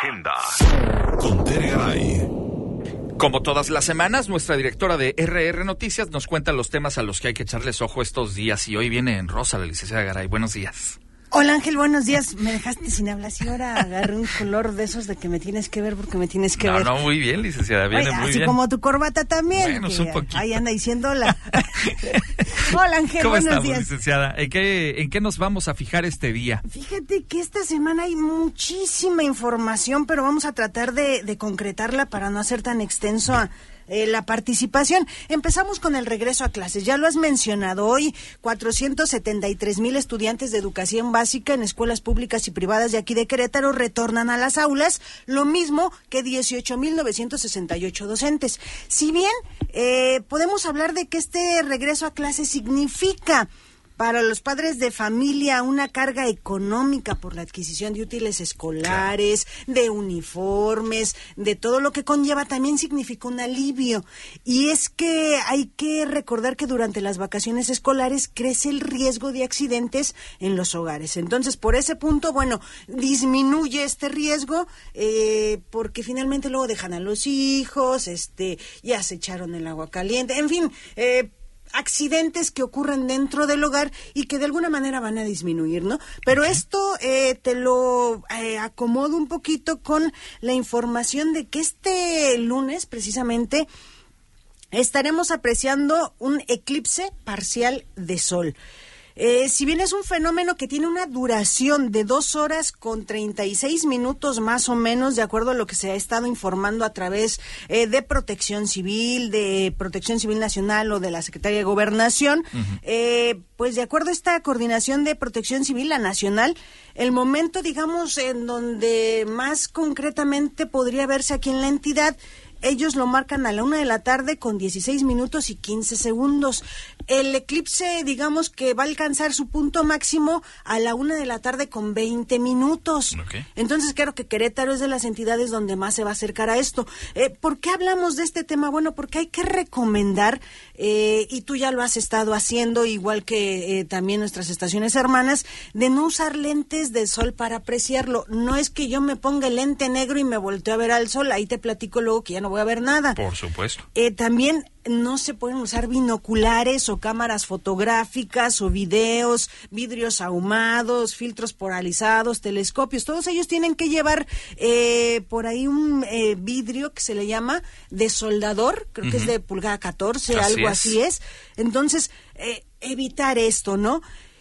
Agenda con Tere Garay. Como todas las semanas, nuestra directora de RR Noticias nos cuenta los temas a los que hay que echarles ojo estos días. Y hoy viene en rosa la licenciada Garay. Buenos días. Hola Ángel, buenos días. Me dejaste sin hablar y ahora agarré un color de esos de que me tienes que ver porque me tienes que ver. No, muy bien, licenciada, viene muy así bien. Como tu corbata también. Bueno, un poquito. Ahí anda diciendo hola. Hola Ángel, ¿Cómo buenos estamos, días. licenciada? ¿En qué nos vamos a fijar este día? Fíjate que esta semana hay muchísima información, pero vamos a tratar de concretarla para no hacer tan extenso la participación. Empezamos con el regreso a clases. Ya lo has mencionado hoy, 473,000 estudiantes de educación básica en escuelas públicas y privadas de aquí de Querétaro retornan a las aulas, lo mismo que 18,968 docentes. Si bien podemos hablar de que este regreso a clases significa para los padres de familia una carga económica por la adquisición de útiles escolares, de uniformes, de todo lo que conlleva, también significa un alivio. Y es que hay que recordar que durante las vacaciones escolares crece el riesgo de accidentes en los hogares. Entonces, por ese punto, bueno, disminuye este riesgo porque finalmente luego dejan a los hijos, ya se echaron el agua caliente, en fin, accidentes que ocurren dentro del hogar y que de alguna manera van a disminuir, ¿no? Pero esto te lo acomodo un poquito con la información de que este lunes, precisamente, estaremos apreciando un eclipse parcial de sol. Si bien es un fenómeno que tiene una duración de 2 horas con 36 minutos más o menos, de acuerdo a lo que se ha estado informando a través de Protección Civil Nacional o de la Secretaría de Gobernación, pues de acuerdo a esta coordinación de Protección Civil, la nacional, el momento, digamos, en donde más concretamente podría verse aquí en la entidad, ellos lo marcan a la 1:00 p.m. con 16 minutos y 15 segundos. El eclipse, digamos que va a alcanzar su punto máximo a la 1:00 p.m. con 20 minutos. Okay. Entonces, creo que Querétaro es de las entidades donde más se va a acercar a esto. ¿Por qué hablamos de este tema? Bueno, porque hay que recomendar, y tú ya lo has estado haciendo, igual que también nuestras estaciones hermanas, de no usar lentes de sol para apreciarlo. No es que yo me ponga el lente negro y me volteo a ver al sol, ahí te platico luego que ya no voy a ver nada. Por supuesto. También no se pueden usar binoculares o cámaras fotográficas o videos, vidrios ahumados, filtros polarizados, telescopios. Todos ellos tienen que llevar por ahí un vidrio que se le llama de soldador, creo que es de pulgada 14, así es. Entonces, evitar esto, ¿no?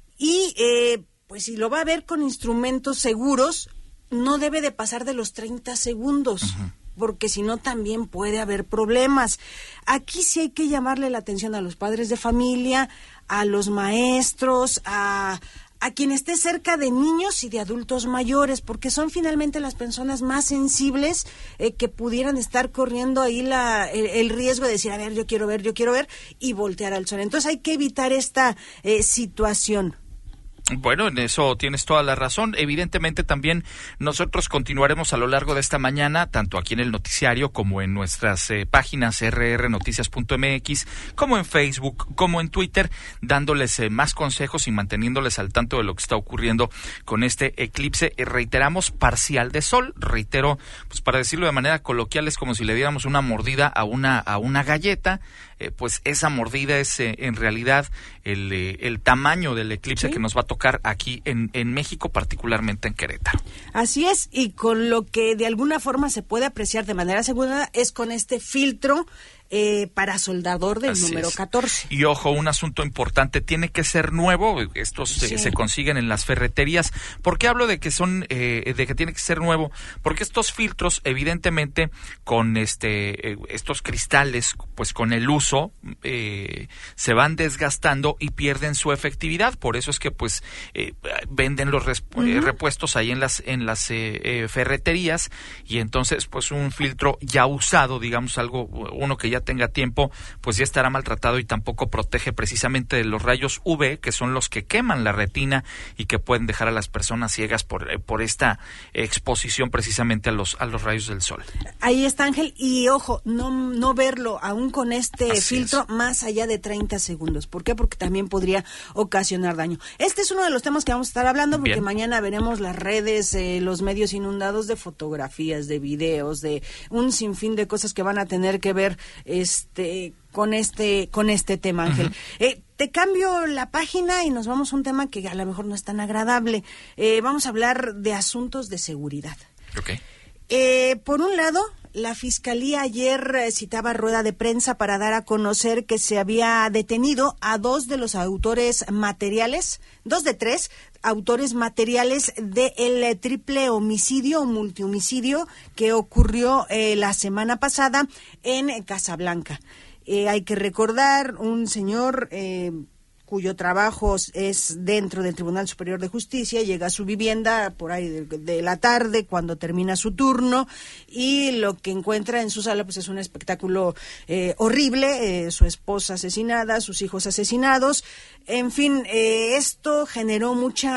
Y pues si lo va a ver con instrumentos seguros, no debe de pasar de los 30 segundos. Porque si no también puede haber problemas. Aquí sí hay que llamarle la atención a los padres de familia, a los maestros, a quien esté cerca de niños y de adultos mayores, porque son finalmente las personas más sensibles que pudieran estar corriendo ahí el riesgo de decir, a ver, yo quiero ver, y voltear al sol. Entonces hay que evitar esta situación. Bueno, en eso tienes toda la razón. Evidentemente también nosotros continuaremos a lo largo de esta mañana, tanto aquí en el noticiario como en nuestras páginas rrnoticias.mx, como en Facebook, como en Twitter, dándoles más consejos y manteniéndoles al tanto de lo que está ocurriendo con este eclipse. Reiteramos, parcial de sol. Reitero, pues para decirlo de manera coloquial, es como si le diéramos una mordida a una galleta. Pues esa mordida es en realidad el tamaño del eclipse que nos va a tocar aquí en México, particularmente en Querétaro. Así es, y con lo que de alguna forma se puede apreciar de manera segura es con este filtro para soldador del número 14. Y ojo, un asunto importante, tiene que ser nuevo. Estos se consiguen en las ferreterías. ¿Por qué hablo de que de que tiene que ser nuevo? Porque estos filtros, evidentemente, con estos cristales, pues con el uso se van desgastando y pierden su efectividad. Por eso es que pues venden los repuestos ahí en las ferreterías, y entonces pues un filtro ya usado, digamos uno que ya todavía tenga tiempo, pues ya estará maltratado y tampoco protege precisamente de los rayos UV, que son los que queman la retina y que pueden dejar a las personas ciegas por esta exposición precisamente a los rayos del sol. Ahí está, Ángel, y ojo, no verlo aún con este filtro más allá de 30 segundos. ¿Por qué? Porque también podría ocasionar daño. Este es uno de los temas que vamos a estar hablando, porque mañana veremos las redes, los medios inundados de fotografías, de videos, de un sinfín de cosas que van a tener que ver con este tema, Ángel. Te cambio la página y nos vamos a un tema que a lo mejor no es tan agradable. Vamos a hablar de asuntos de seguridad. Okay. Por un lado, la Fiscalía ayer citaba rueda de prensa para dar a conocer que se había detenido a 2 de los autores materiales, 2 de 3 autores materiales del triple homicidio o multihomicidio que ocurrió la semana pasada en Casablanca. Hay que recordar un señor cuyo trabajo es dentro del Tribunal Superior de Justicia, llega a su vivienda por ahí de la tarde cuando termina su turno y lo que encuentra en su sala pues es un espectáculo horrible, su esposa asesinada, sus hijos asesinados, en fin, esto generó mucho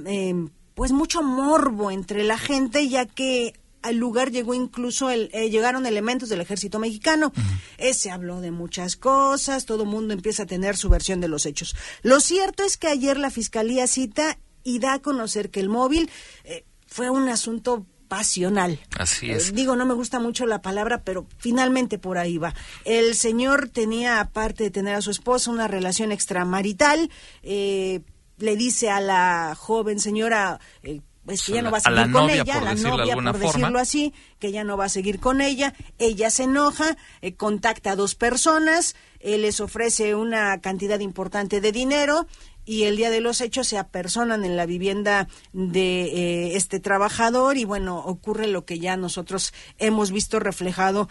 morbo entre la gente, ya que al lugar llegó incluso llegaron elementos del ejército mexicano. Se habló de muchas cosas, todo el mundo empieza a tener su versión de los hechos. Lo cierto es que ayer la Fiscalía cita y da a conocer que el móvil fue un asunto pasional. Así es. No me gusta mucho la palabra, pero finalmente por ahí va. El señor tenía, aparte de tener a su esposa, una relación extramarital. Le dice a la joven señora pues que ya no va a seguir con ella, a la novia, por decirlo así, que ya no va a seguir con ella. Ella se enoja, contacta a 2 personas, les ofrece una cantidad importante de dinero y el día de los hechos se apersonan en la vivienda de este trabajador y bueno, ocurre lo que ya nosotros hemos visto reflejado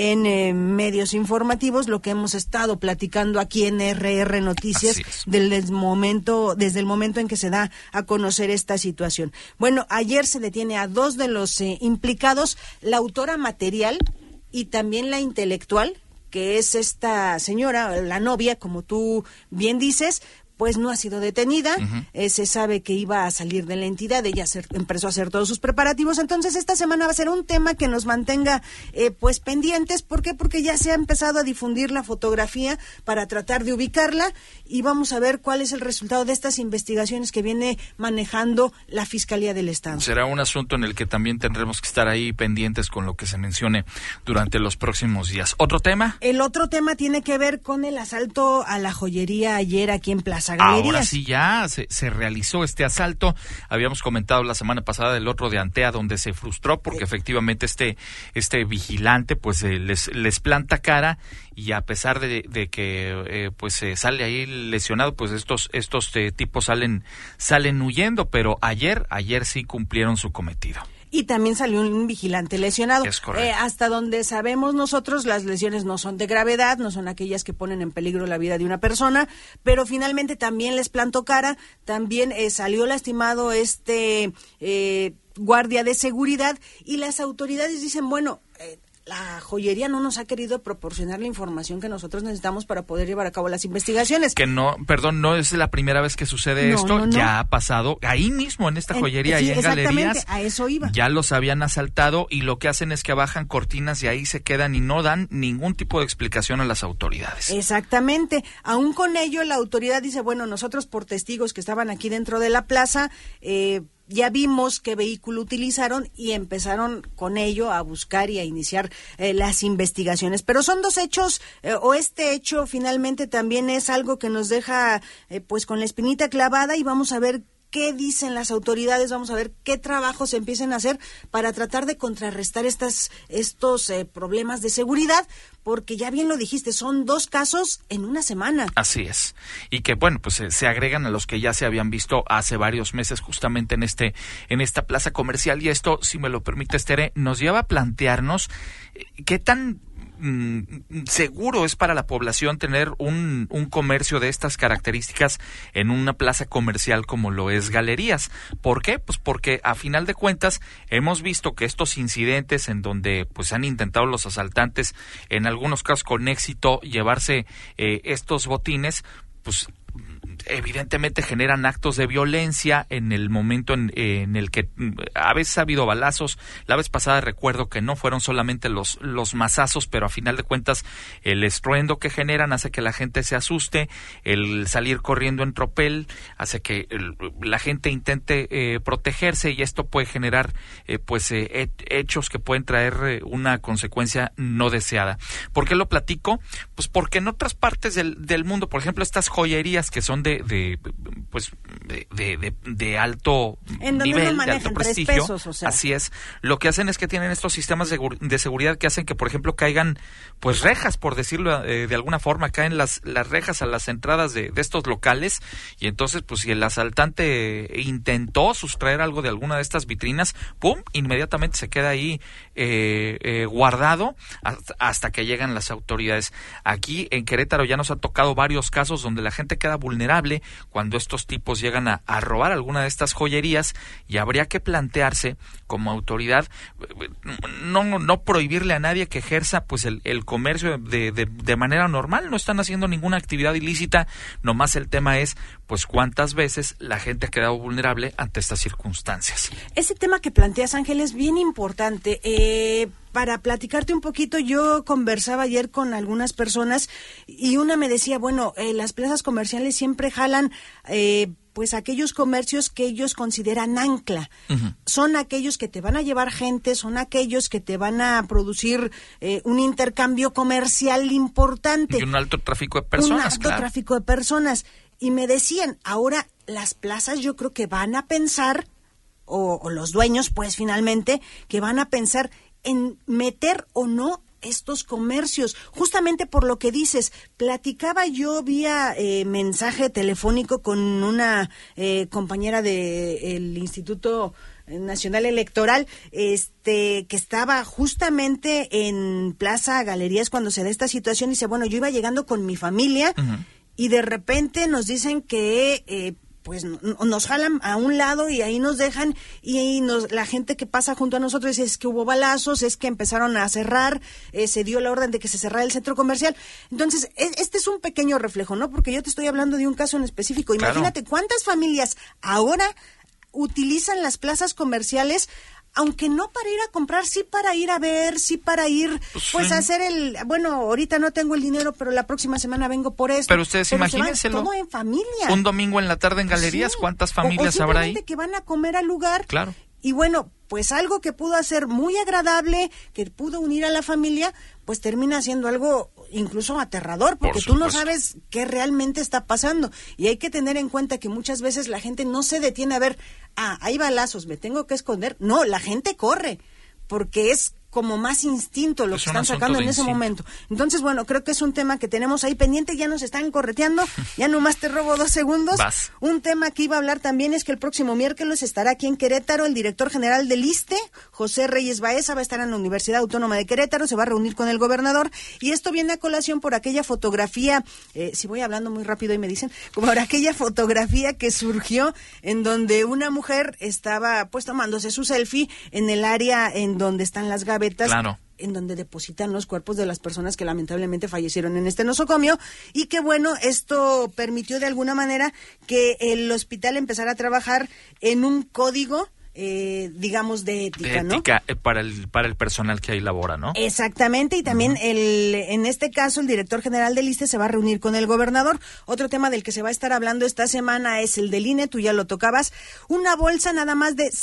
en medios informativos, lo que hemos estado platicando aquí en RR Noticias desde el momento en que se da a conocer esta situación. Bueno, ayer se detiene a 2 de los implicados, la autora material y también la intelectual, que es esta señora, la novia, como tú bien dices, pues no ha sido detenida. Se sabe que iba a salir de la entidad, ella empezó a hacer todos sus preparativos, entonces esta semana va a ser un tema que nos mantenga pues pendientes. ¿Por qué? Porque ya se ha empezado a difundir la fotografía para tratar de ubicarla y vamos a ver cuál es el resultado de estas investigaciones que viene manejando la Fiscalía del Estado. Será un asunto en el que también tendremos que estar ahí pendientes con lo que se mencione durante los próximos días. ¿Otro tema? El otro tema tiene que ver con el asalto a la joyería ayer aquí en Plaza Galerías. Ahora sí ya se realizó este asalto. Habíamos comentado la semana pasada del otro de Antea, donde se frustró porque efectivamente este vigilante pues les planta cara y a pesar de que pues sale ahí lesionado, pues estos tipos salen huyendo, pero ayer sí cumplieron su cometido. Y también salió un vigilante lesionado. Es correcto. Hasta donde sabemos nosotros, las lesiones no son de gravedad, no son aquellas que ponen en peligro la vida de una persona, pero finalmente también les plantó cara, también salió lastimado guardia de seguridad y las autoridades dicen, bueno, la joyería no nos ha querido proporcionar la información que nosotros necesitamos para poder llevar a cabo las investigaciones. Que no es la primera vez que sucede esto, no. Ya ha pasado ahí mismo en esta joyería, ahí en Galerías. A eso iba. Ya los habían asaltado y lo que hacen es que bajan cortinas y ahí se quedan y no dan ningún tipo de explicación a las autoridades. Exactamente. Aún con ello, la autoridad dice, bueno, nosotros por testigos que estaban aquí dentro de la plaza, ya vimos qué vehículo utilizaron y empezaron con ello a buscar y a iniciar las investigaciones. Pero son 2 hechos, o este hecho finalmente también es algo que nos deja pues con la espinita clavada y vamos a ver qué dicen las autoridades, vamos a ver qué trabajos se empiezan a hacer para tratar de contrarrestar estos problemas de seguridad, porque ya bien lo dijiste, son 2 casos en una semana. Así es, y que bueno, pues se agregan a los que ya se habían visto hace varios meses justamente en esta plaza comercial, y esto, si me lo permites, Tere, nos lleva a plantearnos qué tan seguro es para la población tener un comercio de estas características en una plaza comercial como lo es Galerías. ¿Por qué? Pues porque a final de cuentas hemos visto que estos incidentes en donde pues han intentado los asaltantes, en algunos casos con éxito, llevarse estos botines, pues evidentemente generan actos de violencia en el momento en el que a veces ha habido balazos. La vez pasada recuerdo que no fueron solamente los mazazos, pero a final de cuentas el estruendo que generan hace que la gente se asuste, el salir corriendo en tropel hace que la gente intente protegerse, y esto puede generar hechos que pueden traer una consecuencia no deseada. ¿Por qué lo platico? Pues porque en otras partes del mundo, por ejemplo, estas joyerías que son de alto nivel, de alto prestigio, pesos, o sea. Así es, lo que hacen es que tienen estos sistemas de seguridad que hacen que, por ejemplo, caigan pues rejas, por decirlo de alguna forma, caen las rejas a las entradas de estos locales, y entonces pues si el asaltante intentó sustraer algo de alguna de estas vitrinas, ¡pum!, inmediatamente se queda ahí guardado hasta que llegan las autoridades. Aquí en Querétaro ya nos ha tocado varios casos donde la gente queda vulnerable cuando estos tipos llegan a robar alguna de estas joyerías, y habría que plantearse como autoridad no prohibirle a nadie que ejerza pues el comercio de manera normal. No están haciendo ninguna actividad ilícita, nomás el tema es pues cuántas veces la gente ha quedado vulnerable ante estas circunstancias. Ese tema que planteas, Ángel, es bien importante. Para platicarte un poquito, yo conversaba ayer con algunas personas y una me decía, bueno, las plazas comerciales siempre jalan pues aquellos comercios que ellos consideran ancla. Uh-huh. Son aquellos que te van a llevar gente, son aquellos que te van a producir un intercambio comercial importante. Y un alto tráfico de personas, tráfico de personas. Y me decían, ahora las plazas yo creo que van a pensar, o los dueños pues finalmente, que van a pensar en meter o no estos comercios, justamente por lo que dices. Platicaba yo vía mensaje telefónico con una compañera del Instituto Nacional Electoral, que estaba justamente en Plaza Galerías cuando se da esta situación, y dice, bueno, yo iba llegando con mi familia, uh-huh, y de repente nos dicen que pues nos jalan a un lado y ahí nos dejan, y la gente que pasa junto a nosotros dice, es que hubo balazos, es que empezaron a cerrar, se dio la orden de que se cerrara el centro comercial. Entonces, este es un pequeño reflejo, ¿no? Porque yo te estoy hablando de un caso en específico. Imagínate cuántas familias ahora utilizan las plazas comerciales, aunque no para ir a comprar, sí para ir a ver, sí para ir, pues a hacer bueno, ahorita no tengo el dinero, pero la próxima semana vengo por esto. Pero ustedes imagínenselo, todo en familia. Un domingo en la tarde en Galerías, sí. ¿Cuántas familias habrá ahí? Que van a comer al lugar. Claro. Y bueno, pues algo que pudo hacer muy agradable, que pudo unir a la familia, pues termina siendo algo incluso aterrador, porque tú no sabes qué realmente está pasando. Y hay que tener en cuenta que muchas veces la gente no se detiene a ver, hay balazos, me tengo que esconder. No, la gente corre, porque es como más instinto lo que están sacando en ese momento. Entonces, bueno, creo que es un tema que tenemos ahí pendiente, ya nos están correteando, ya nomás te robo 2 segundos. Vas. Un tema que iba a hablar también es que el próximo miércoles estará aquí en Querétaro el director general del ISSSTE, José Reyes Baeza, va a estar en la Universidad Autónoma de Querétaro, se va a reunir con el gobernador, y esto viene a colación por aquella fotografía, si voy hablando muy rápido y me dicen, como por aquella fotografía que surgió en donde una mujer estaba pues tomándose su selfie en el área en donde están las gavetas, claro, en donde depositan los cuerpos de las personas que lamentablemente fallecieron en este nosocomio, y que bueno, esto permitió de alguna manera que el hospital empezara a trabajar en un código digamos de ética, ¿no? Para el personal que ahí labora, ¿no? Exactamente, y también en este caso el director general del ISSSTE se va a reunir con el gobernador. Otro tema del que se va a estar hablando esta semana es el del INE, tú ya lo tocabas, una bolsa nada más de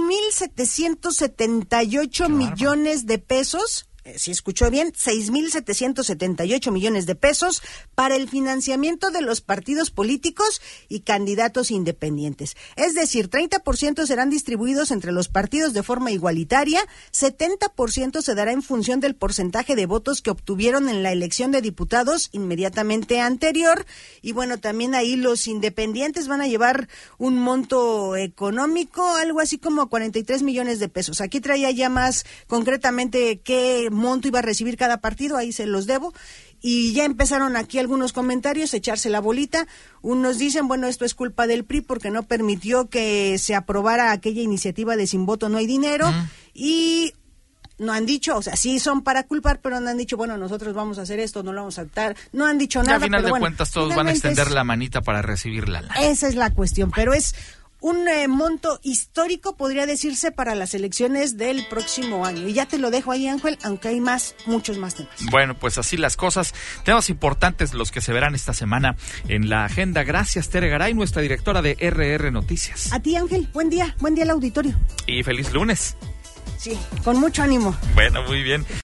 6,778 millones de pesos. Si escuchó bien, 6,778 millones de pesos para el financiamiento de los partidos políticos y candidatos independientes. Es decir, 30% serán distribuidos entre los partidos de forma igualitaria, 70% se dará en función del porcentaje de votos que obtuvieron en la elección de diputados inmediatamente anterior, y bueno, también ahí los independientes van a llevar un monto económico, algo así como 43 millones de pesos. Aquí traía ya más concretamente qué monto iba a recibir cada partido, ahí se los debo. Y ya empezaron aquí algunos comentarios, echarse la bolita. Unos dicen, bueno, esto es culpa del PRI porque no permitió que se aprobara aquella iniciativa de sin voto no hay dinero. Y no han dicho, o sea, sí son para culpar, pero no han dicho, bueno, nosotros vamos a hacer esto, no lo vamos a aceptar. No han dicho nada. Al final pero de cuentas todos van a extender la manita para recibir la lana. Esa es la cuestión, pero es un monto histórico, podría decirse, para las elecciones del próximo año. Y ya te lo dejo ahí, Ángel, aunque hay muchos más temas. Bueno, pues así las cosas. Temas importantes los que se verán esta semana en la agenda. Gracias, Tere Garay, nuestra directora de RR Noticias. A ti, Ángel, buen día al auditorio. Y feliz lunes. Sí, con mucho ánimo. Bueno, muy bien.